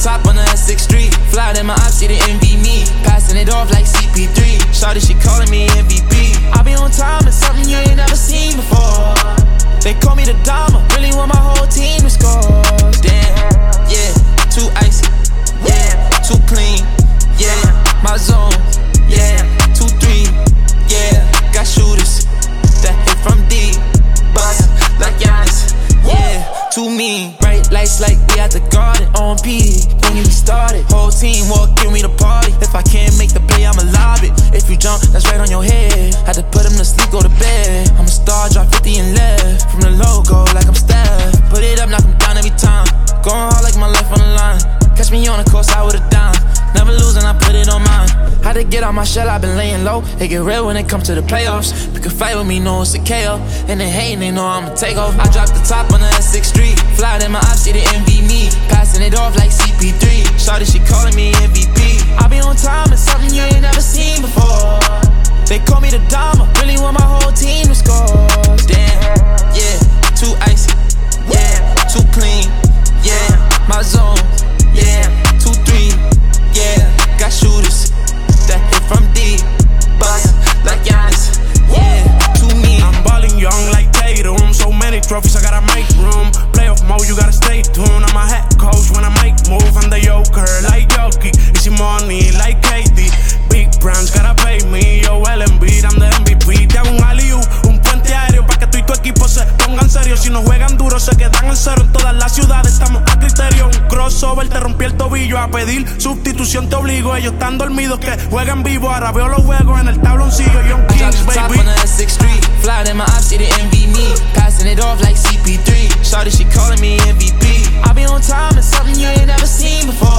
top on the S6 Street. Fly in my ops, she didn't envy me. Passing it off like CP3. Shawty, she calling me MVP. I be on time, it's something you ain't never seen before. They call me the Dama, really want my whole team to score. Damn, yeah, too icy, yeah, too clean, yeah, my zone, yeah, 2-3, yeah, got shooters that hit from deep, bust like Giannis, yeah, too mean. Bright lights like we at the Garden, on P, don't get me started. Whole team walk, give me the party. If I can't make the play, I'ma lob it. If you jump, that's right on your head. Had to put him to sleep, go to bed. I'm a star, drop 50 and left. From the logo, like I'm Steph. Put it up, knock him down every time. Going hard like my life on the line. Catch me on the course, I would've done. Never losing, I put it on mine. Had to get out my shell, I've been laying low. It get real when it comes to the playoffs. You can fight with me, know it's a KO. And they hating, they know I'ma take off. I dropped the top on the S6 Street. Fly in my ops, she didn't envy me. Passing it off like CP3. Shawty, she calling me MVP. I be on time, it's something you ain't never seen before. They call me the Dama, really want my whole team to score. Damn, yeah, too icy, yeah, too clean, yeah, my zone, yeah, 2-3, yeah, got shooters that hit from deep, bust like Giannis, yeah, too mean. I'm ballin' young like Tatum, so many trophies I gotta make room. Playoff mode, you gotta stay tuned. I'm a head coach when I make move. I'm the Joker like Jokic, easy money like KD. Big brands gotta pay me, yo Embiid, I'm the MVP. Te hago un alley-oop, un puente aéreo pa' que tú y tu equipo se pongan serios. Si no juegan duro se quedan en cero. En todas las ciudades estamos a criterio. Un crossover te rompí el tobillo. A pedir sustitución te obligo. Ellos están dormidos que juegan vivo. Ahora veo los juegos en el tabloncillo. Young Kings, baby. Top on the S6 Street. Fly in my ops, she didn't envy me. Passing it off like CP3. Shawty, she calling me MVP. I be on time, it's something you ain't never seen before.